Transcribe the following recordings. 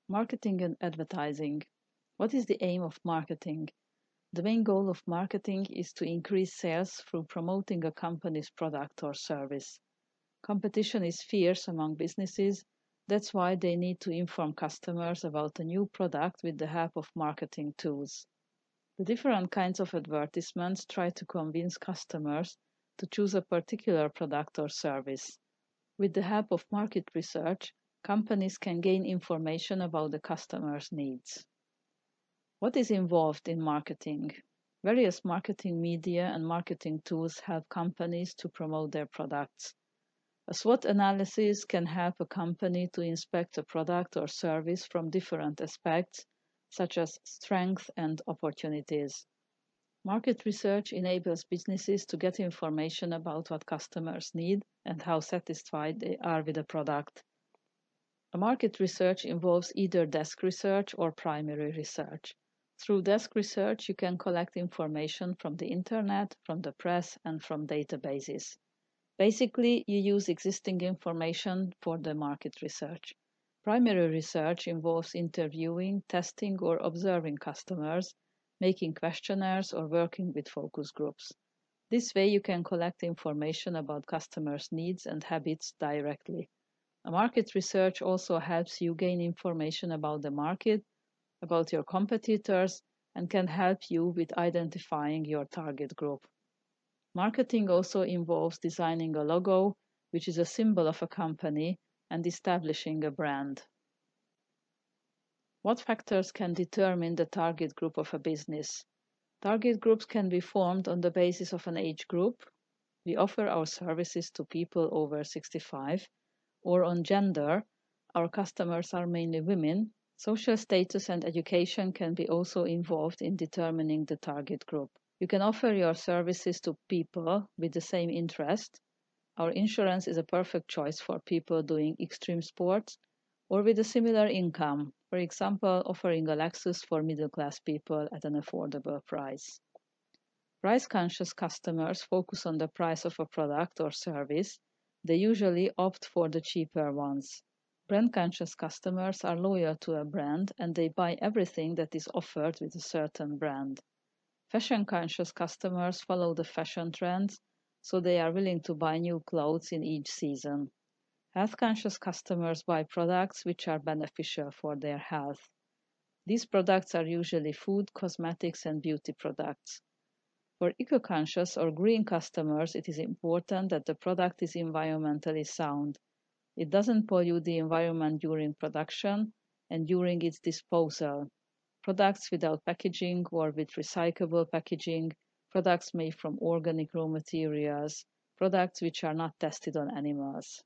Marketing and advertising. What is the aim of marketing? The main goal of marketing is to increase sales through promoting a company's product or service. Competition is fierce among businesses. That's why they need to inform customers about a new product with the help of marketing tools. The different kinds of advertisements try to convince customers to choose a particular product or service. With the help of market research, companies can gain information about the customer's needs. What is involved in marketing? Various marketing media and marketing tools help companies to promote their products. A SWOT analysis can help a company to inspect a product or service from different aspects, such as strengths and opportunities. Market research enables businesses to get information about what customers need and how satisfied they are with a product. A market research involves either desk research or primary research. Through desk research, you can collect information from the internet, from the press, and from databases. Basically, you use existing information for the market research. Primary research involves interviewing, testing, or observing customers, making questionnaires, or working with focus groups. This way, you can collect information about customers' needs and habits directly. A market research also helps you gain information about the market, about your competitors, and can help you with identifying your target group. Marketing also involves designing a logo, which is a symbol of a company, and establishing a brand. What factors can determine the target group of a business? Target groups can be formed on the basis of an age group. We offer our services to people over 65, or on gender. Our customers are mainly women. Social status and education can be also involved in determining the target group. You can offer your services to people with the same interest. Our insurance is a perfect choice for people doing extreme sports or with a similar income, for example, offering a Lexus for middle class people at an affordable price. Price conscious customers focus on the price of a product or service. They usually opt for the cheaper ones. Brand conscious customers are loyal to a brand and they buy everything that is offered with a certain brand. Fashion conscious customers follow the fashion trends, so they are willing to buy new clothes in each season. Health conscious customers buy products which are beneficial for their health. These products are usually food, cosmetics, and beauty products. For eco conscious or green customers, it is important that the product is environmentally sound. It doesn't pollute the environment during production and during its disposal. Products without packaging or with recyclable packaging, products made from organic raw materials, products which are not tested on animals.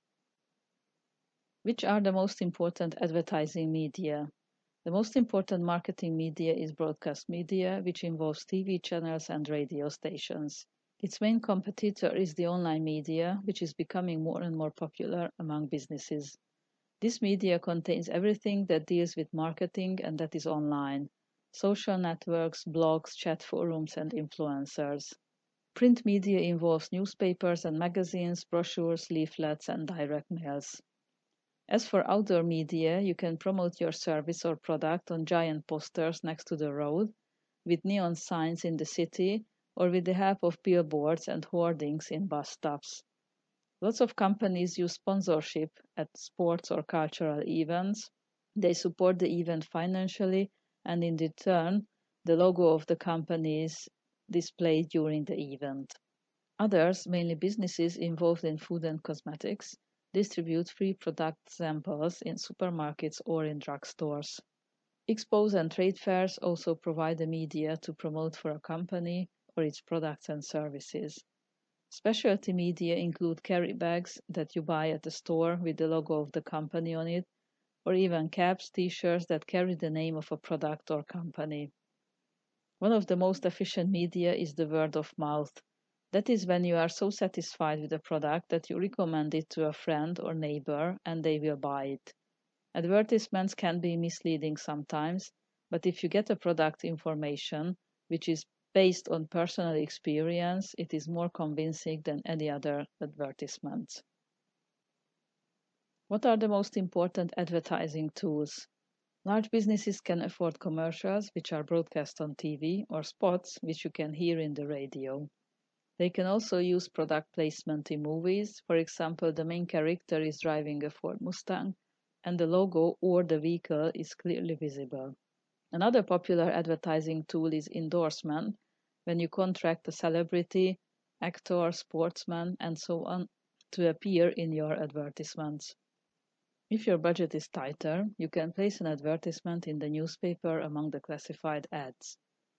Which are the most important advertising media? The most important marketing media is broadcast media, which involves TV channels and radio stations. Its main competitor is the online media, which is becoming more and more popular among businesses. This media contains everything that deals with marketing and that is online: social networks, blogs, chat forums, and influencers. Print media involves newspapers and magazines, brochures, leaflets, and direct mails. As for outdoor media, you can promote your service or product on giant posters next to the road, with neon signs in the city, or with the help of billboards and hoardings in bus stops. Lots of companies use sponsorship at sports or cultural events. They support the event financially, and in return, the logo of the company is displayed during the event. Others, mainly businesses involved in food and cosmetics, distribute free product samples in supermarkets or in drugstores. Expos and trade fairs also provide the media to promote for a company or its products and services. Specialty media include carry bags that you buy at the store with the logo of the company on it, or even caps, t-shirts that carry the name of a product or company. One of the most efficient media is the word of mouth. That is when you are so satisfied with a product that you recommend it to a friend or neighbor and they will buy it. Advertisements can be misleading sometimes, but if you get a product information which is based on personal experience, it is more convincing than any other advertisements. What are the most important advertising tools? Large businesses can afford commercials, which are broadcast on TV, or spots, which you can hear in the radio. They can also use product placement in movies. For example, the main character is driving a Ford Mustang, and the logo or the vehicle is clearly visible. Another popular advertising tool is endorsement, when you contract a celebrity, actor, sportsman, and so on to appear in your advertisements. If your budget is tighter, you can place an advertisement in the newspaper among the classified ads.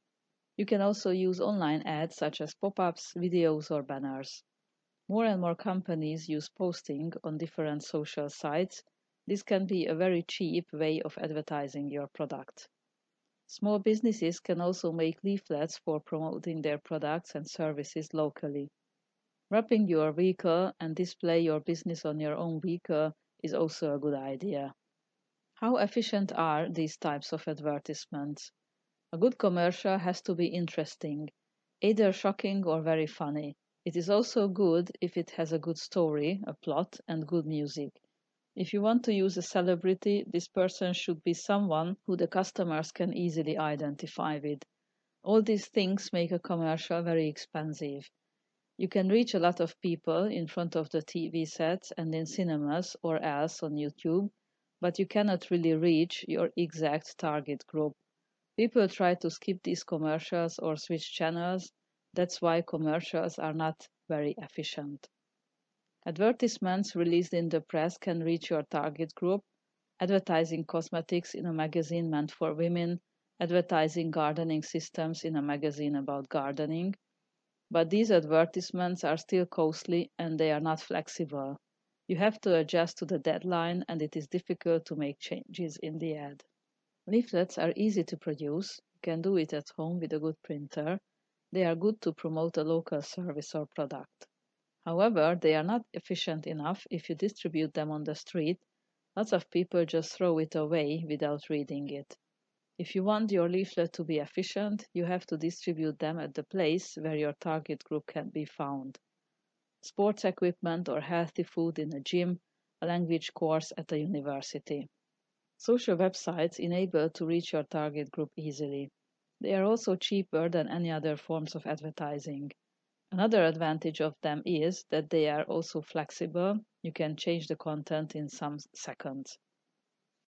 You can also use online ads such as pop-ups, videos, or banners. More and more companies use posting on different social sites. This can be a very cheap way of advertising your product. Small businesses can also make leaflets for promoting their products and services locally. Wrapping your vehicle and display your business on your own vehicle is also a good idea. How efficient are these types of advertisements? A good commercial has to be interesting, either shocking or very funny. It is also good if it has a good story, a plot, and good music. If you want to use a celebrity, this person should be someone who the customers can easily identify with. All these things make a commercial very expensive. You can reach a lot of people in front of the TV sets and in cinemas or else on YouTube, but you cannot really reach your exact target group. People try to skip these commercials or switch channels. That's why commercials are not very efficient. Advertisements released in the press can reach your target group, advertising cosmetics in a magazine meant for women, advertising gardening systems in a magazine about gardening. But these advertisements are still costly and they are not flexible. You have to adjust to the deadline and it is difficult to make changes in the ad. Leaflets are easy to produce. You can do it at home with a good printer. They are good to promote a local service or product. However, they are not efficient enough if you distribute them on the street. Lots of people just throw it away without reading it. If you want your leaflet to be efficient, you have to distribute them at the place where your target group can be found. Sports equipment or healthy food in a gym, a language course at a university. Social websites enable to reach your target group easily. They are also cheaper than any other forms of advertising. Another advantage of them is that they are also flexible. You can change the content in some seconds.